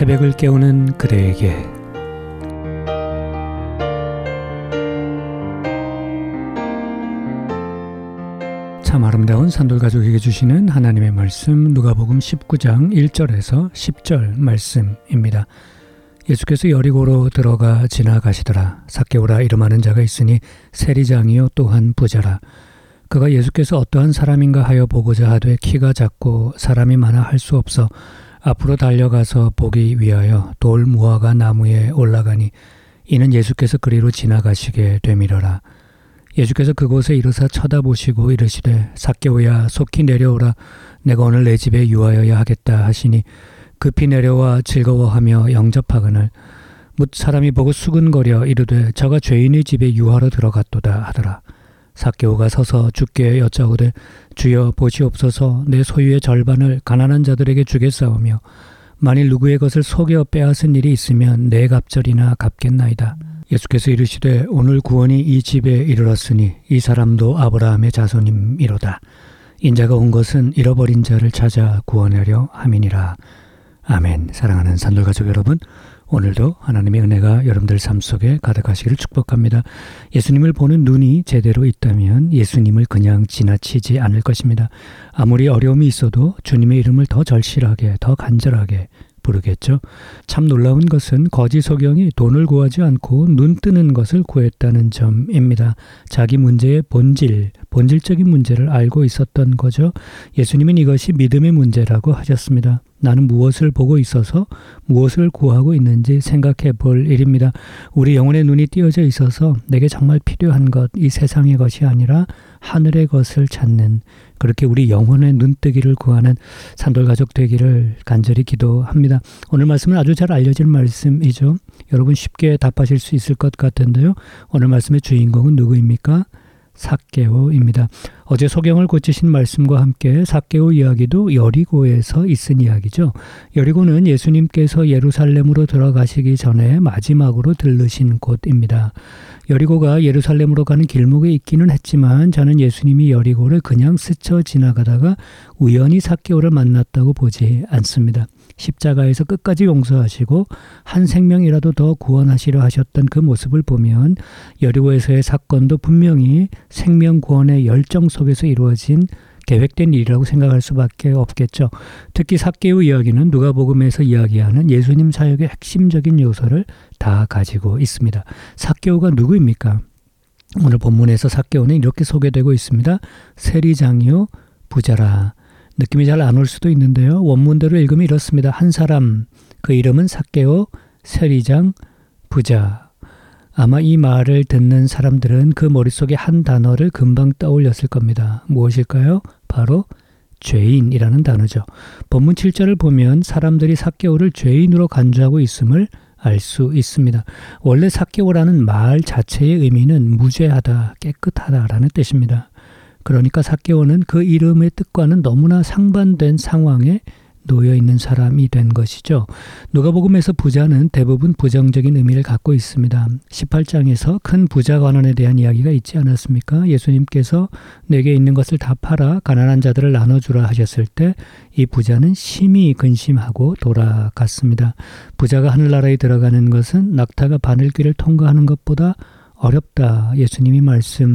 새벽을 깨우는 그대에게 참 아름다운 산돌가족에게 주시는 하나님의 말씀 누가복음 19장 1절에서 10절 말씀입니다. 예수께서 여리고로 들어가 지나가시더라. 삭개오라 이름하는 자가 있으니 세리장이요 또한 부자라. 그가 예수께서 어떠한 사람인가 하여 보고자 하되 키가 작고 사람이 많아 할 수 없어 앞으로 달려가서 보기 위하여 돌 무화과 나무에 올라가니 이는 예수께서 그리로 지나가시게 되밀어라. 예수께서 그곳에 이르사 쳐다보시고 이르시되 삭개오야 속히 내려오라. 내가 오늘 내 집에 유하여야 하겠다 하시니 급히 내려와 즐거워하며 영접하거늘 뭇 사람이 보고 수근거려 이르되 저가 죄인의 집에 유하러 들어갔도다 하더라. 삭개오가 서서 주께 여짜오되 주여 보시옵소서 내 소유의 절반을 가난한 자들에게 주겠사오며 만일 누구의 것을 속여 빼앗은 일이 있으면 내 갑절이나 갚겠나이다. 예수께서 이르시되 오늘 구원이 이 집에 이르렀으니 이 사람도 아브라함의 자손임이로다. 인자가 온 것은 잃어버린 자를 찾아 구원하려 함이니라. 아멘. 사랑하는 산돌가족 여러분, 오늘도 하나님의 은혜가 여러분들 삶 속에 가득하시기를 축복합니다. 예수님을 보는 눈이 제대로 있다면 예수님을 그냥 지나치지 않을 것입니다. 아무리 어려움이 있어도 주님의 이름을 더 절실하게, 더 간절하게 부르겠죠. 참 놀라운 것은 거지 소경이 돈을 구하지 않고 눈 뜨는 것을 구했다는 점입니다. 자기 문제의 본질적인 문제를 알고 있었던 거죠. 예수님은 이것이 믿음의 문제라고 하셨습니다. 나는 무엇을 보고 있어서 무엇을 구하고 있는지 생각해 볼 일입니다. 우리 영혼의 눈이 띄어져 있어서 내게 정말 필요한 것, 이 세상의 것이 아니라 하늘의 것을 찾는, 그렇게 우리 영혼의 눈뜨기를 구하는 산돌가족 되기를 간절히 기도합니다. 오늘 말씀은 아주 잘 알려진 말씀이죠. 여러분 쉽게 답하실 수 있을 것 같은데요. 오늘 말씀의 주인공은 누구입니까? 삭개오입니다. 어제 소경을 고치신 말씀과 함께 삭개오 이야기도 여리고에서 있은 이야기죠. 여리고는 예수님께서 예루살렘으로 들어가시기 전에 마지막으로 들르신 곳입니다. 여리고가 예루살렘으로 가는 길목에 있기는 했지만 저는 예수님이 여리고를 그냥 스쳐 지나가다가 우연히 삭개오를 만났다고 보지 않습니다. 십자가에서 끝까지 용서하시고 한 생명이라도 더 구원하시려 하셨던 그 모습을 보면 여리고에서의 사건도 분명히 생명 구원의 열정 속에서 이루어진 계획된 일이라고 생각할 수밖에 없겠죠. 특히 삭개오 이야기는 누가복음에서 이야기하는 예수님 사역의 핵심적인 요소를 다 가지고 있습니다. 삭개오가 누구입니까? 오늘 본문에서 삭개오는 이렇게 소개되고 있습니다. 세리장이요 부자라. 느낌이 잘 안 올 수도 있는데요. 원문대로 읽으면 이렇습니다. 한 사람, 그 이름은 삭개오, 세리장, 부자. 아마 이 말을 듣는 사람들은 그 머릿속에 한 단어를 금방 떠올렸을 겁니다. 무엇일까요? 바로 죄인이라는 단어죠. 본문 7절을 보면 사람들이 삭개오를 죄인으로 간주하고 있음을 알 수 있습니다. 원래 삭개오라는 말 자체의 의미는 무죄하다, 깨끗하다라는 뜻입니다. 그러니까 삭개오는 그 이름의 뜻과는 너무나 상반된 상황에 놓여 있는 사람이 된 것이죠. 누가복음에서 부자는 대부분 부정적인 의미를 갖고 있습니다. 18장에서 큰 부자 관원에 대한 이야기가 있지 않았습니까? 예수님께서 내게 있는 것을 다 팔아 가난한 자들을 나눠주라 하셨을 때 이 부자는 심히 근심하고 돌아갔습니다. 부자가 하늘나라에 들어가는 것은 낙타가 바늘길을 통과하는 것보다 어렵다. 예수님이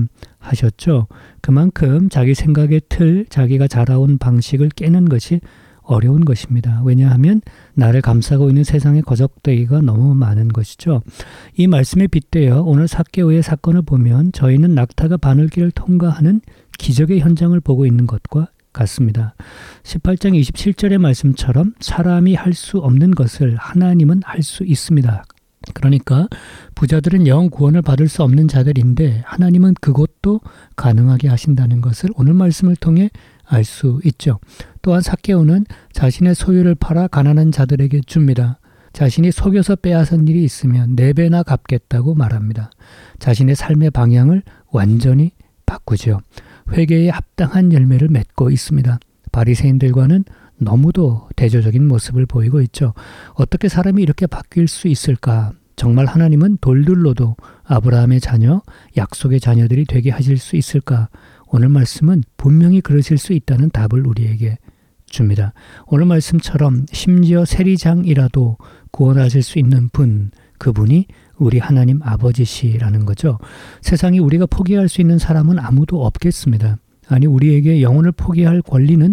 말씀하셨죠. 그만큼 자기 생각의 틀, 자기가 자라온 방식을 깨는 것이 어려운 것입니다. 왜냐하면 나를 감싸고 있는 세상의 거적대기가 너무 많은 것이죠. 이 말씀에 빗대어 오늘 삭개오의 사건을 보면 저희는 낙타가 바늘길을 통과하는 기적의 현장을 보고 있는 것과 같습니다. 18장 27절의 말씀처럼 사람이 할 수 없는 것을 하나님은 할 수 있습니다. 그러니까 부자들은 영 구원을 받을 수 없는 자들인데 하나님은 그것도 가능하게 하신다는 것을 오늘 말씀을 통해 알 수 있죠. 또한 삭개오는 자신의 소유를 팔아 가난한 자들에게 줍니다. 자신이 속여서 빼앗은 일이 있으면 4배나 갚겠다고 말합니다. 자신의 삶의 방향을 완전히 바꾸죠. 회개에 합당한 열매를 맺고 있습니다. 바리새인들과는 너무도 대조적인 모습을 보이고 있죠. 어떻게 사람이 이렇게 바뀔 수 있을까? 정말 하나님은 돌들로도 아브라함의 자녀, 약속의 자녀들이 되게 하실 수 있을까? 오늘 말씀은 분명히 그러실 수 있다는 답을 우리에게 줍니다. 오늘 말씀처럼 심지어 세리장이라도 구원하실 수 있는 분, 그분이 우리 하나님 아버지시라는 거죠. 세상에 우리가 포기할 수 있는 사람은 아무도 없겠습니다. 아니, 우리에게 영혼을 포기할 권리는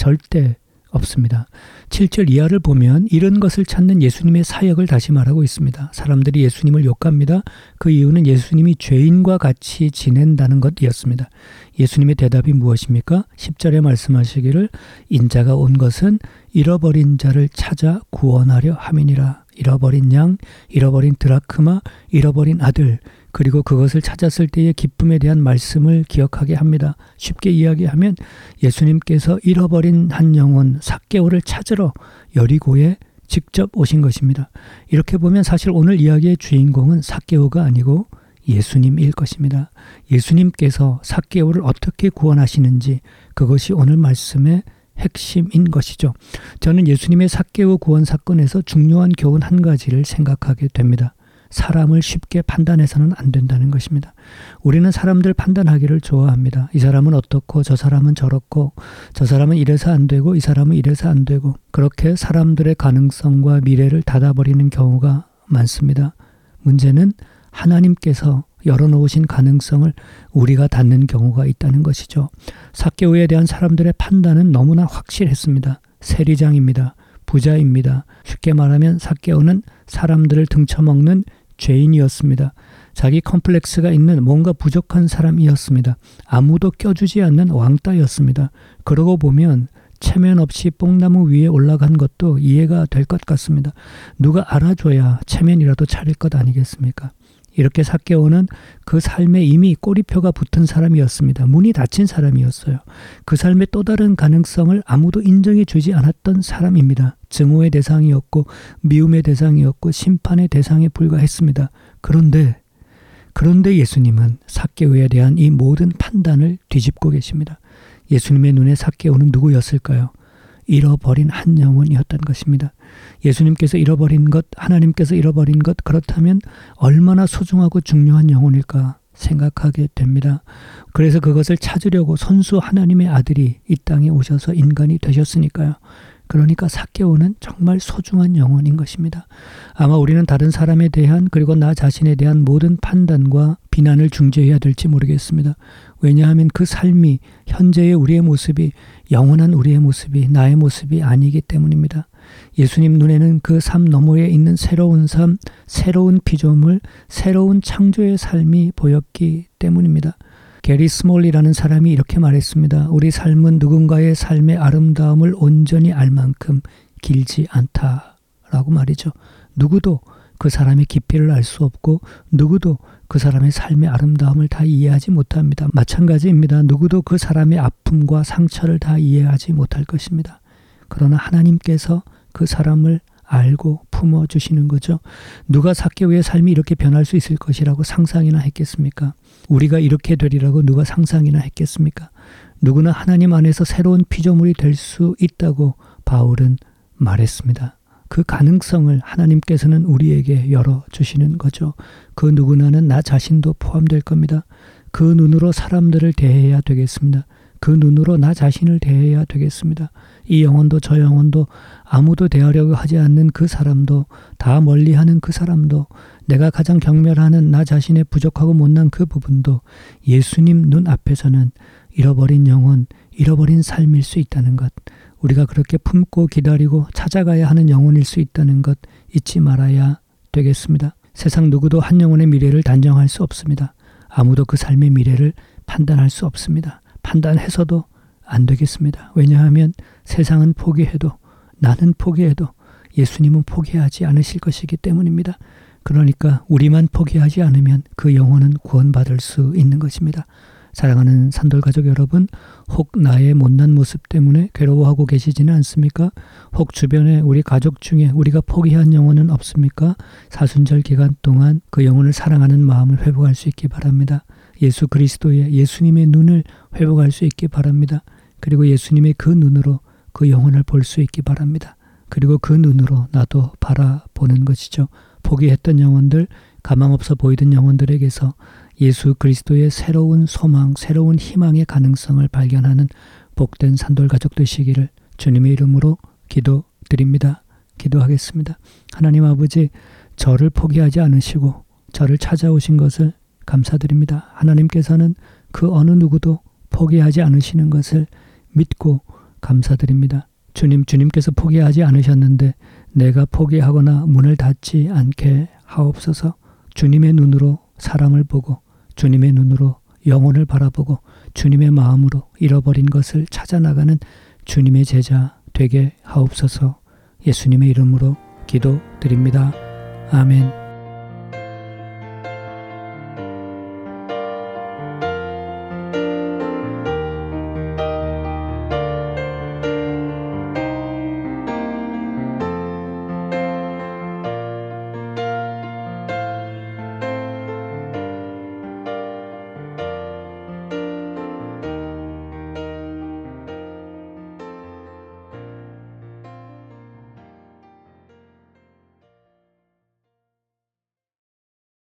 절대 없습니다. 7절 이하를 보면 잃은 것을 찾는 예수님의 사역을 다시 말하고 있습니다. 사람들이 예수님을 욕합니다. 그 이유는 예수님이 죄인과 같이 지낸다는 것이었습니다. 예수님의 대답이 무엇입니까? 10절에 말씀하시기를 인자가 온 것은 잃어버린 자를 찾아 구원하려 함이니라. 잃어버린 양, 잃어버린 드라크마, 잃어버린 아들, 그리고 그것을 찾았을 때의 기쁨에 대한 말씀을 기억하게 합니다. 쉽게 이야기하면 예수님께서 잃어버린 한 영혼 삭개오를 찾으러 여리고에 직접 오신 것입니다. 이렇게 보면 사실 오늘 이야기의 주인공은 삭개오가 아니고 예수님일 것입니다. 예수님께서 삭개오를 어떻게 구원하시는지 그것이 오늘 말씀의 핵심인 것이죠. 저는 예수님의 삭개오 구원 사건에서 중요한 교훈 한 가지를 생각하게 됩니다. 사람을 쉽게 판단해서는 안 된다는 것입니다. 우리는 사람들 판단하기를 좋아합니다. 이 사람은 어떻고 저 사람은 저렇고 저 사람은 이래서 안 되고 이 사람은 이래서 안 되고 그렇게 사람들의 가능성과 미래를 닫아버리는 경우가 많습니다. 문제는 하나님께서 열어놓으신 가능성을 우리가 닫는 경우가 있다는 것이죠. 삭개오에 대한 사람들의 판단은 너무나 확실했습니다. 세리장입니다. 부자입니다. 쉽게 말하면 삭개오는 사람들을 등쳐먹는 죄인이었습니다. 자기 컴플렉스가 있는 뭔가 부족한 사람이었습니다. 아무도 껴주지 않는 왕따였습니다. 그러고 보면 체면 없이 뽕나무 위에 올라간 것도 이해가 될 것 같습니다. 누가 알아줘야 체면이라도 차릴 것 아니겠습니까? 이렇게 삭개오는 그 삶에 이미 꼬리표가 붙은 사람이었습니다. 문이 닫힌 사람이었어요. 그 삶의 또 다른 가능성을 아무도 인정해 주지 않았던 사람입니다. 증오의 대상이었고 미움의 대상이었고 심판의 대상에 불과했습니다. 그런데 예수님은 삭개오에 대한 이 모든 판단을 뒤집고 계십니다. 예수님의 눈에 삭개오는 누구였을까요? 잃어버린 한 영혼이었던 것입니다. 예수님께서 잃어버린 것, 하나님께서 잃어버린 것, 그렇다면 얼마나 소중하고 중요한 영혼일까 생각하게 됩니다. 그래서 그것을 찾으려고 선수 하나님의 아들이 이 땅에 오셔서 인간이 되셨으니까요. 그러니까 삭개오는 정말 소중한 영혼인 것입니다. 아마 우리는 다른 사람에 대한 그리고 나 자신에 대한 모든 판단과 비난을 중재해야 될지 모르겠습니다. 왜냐하면 그 삶이 현재의 우리의 모습이 영원한 우리의 모습이 나의 모습이 아니기 때문입니다. 예수님 눈에는 그 삶 너머에 있는 새로운 삶, 새로운 피조물, 새로운 창조의 삶이 보였기 때문입니다. 게리 스몰리라는 사람이 이렇게 말했습니다. 우리 삶은 누군가의 삶의 아름다움을 온전히 알 만큼 길지 않다라고 말이죠. 누구도 그 사람의 깊이를 알 수 없고 누구도 그 사람의 삶의 아름다움을 다 이해하지 못합니다. 마찬가지입니다. 누구도 그 사람의 아픔과 상처를 다 이해하지 못할 것입니다. 그러나 하나님께서 그 사람을 알고 품어주시는 거죠. 누가 삭개오의 삶이 이렇게 변할 수 있을 것이라고 상상이나 했겠습니까? 우리가 이렇게 되리라고 누가 상상이나 했겠습니까? 누구나 하나님 안에서 새로운 피조물이 될 수 있다고 바울은 말했습니다. 그 가능성을 하나님께서는 우리에게 열어주시는 거죠. 그 누구나는 나 자신도 포함될 겁니다. 그 눈으로 사람들을 대해야 되겠습니다. 그 눈으로 나 자신을 대해야 되겠습니다. 이 영혼도 저 영혼도 아무도 대하려고 하지 않는 그 사람도 다 멀리하는 그 사람도 내가 가장 경멸하는 나 자신의 부족하고 못난 그 부분도 예수님 눈 앞에서는 잃어버린 영혼, 잃어버린 삶일 수 있다는 것, 우리가 그렇게 품고 기다리고 찾아가야 하는 영혼일 수 있다는 것 잊지 말아야 되겠습니다. 세상 누구도 한 영혼의 미래를 단정할 수 없습니다. 아무도 그 삶의 미래를 판단할 수 없습니다. 판단해서도 안 되겠습니다. 왜냐하면 세상은 포기해도 나는 포기해도 예수님은 포기하지 않으실 것이기 때문입니다. 그러니까 우리만 포기하지 않으면 그 영혼은 구원받을 수 있는 것입니다. 사랑하는 산돌가족 여러분, 혹 나의 못난 모습 때문에 괴로워하고 계시지는 않습니까? 혹 주변에 우리 가족 중에 우리가 포기한 영혼은 없습니까? 사순절 기간 동안 그 영혼을 사랑하는 마음을 회복할 수 있기 바랍니다. 예수 그리스도의 예수님의 눈을 회복할 수 있기 바랍니다. 그리고 예수님의 그 눈으로 그 영혼을 볼 수 있기 바랍니다. 그리고 그 눈으로 나도 바라보는 것이죠. 포기했던 영혼들, 가망없어 보이던 영혼들에게서 예수 그리스도의 새로운 소망, 새로운 희망의 가능성을 발견하는 복된 산돌가족 되시기를 주님의 이름으로 기도드립니다. 기도하겠습니다. 하나님 아버지, 저를 포기하지 않으시고 저를 찾아오신 것을 감사드립니다. 하나님께서는 그 어느 누구도 포기하지 않으시는 것을 믿고 감사드립니다. 주님께서 포기하지 않으셨는데 내가 포기하거나 문을 닫지 않게 하옵소서. 주님의 눈으로 사람을 보고 주님의 눈으로 영혼을 바라보고 주님의 마음으로 잃어버린 것을 찾아나가는 주님의 제자 되게 하옵소서. 예수님의 이름으로 기도드립니다. 아멘.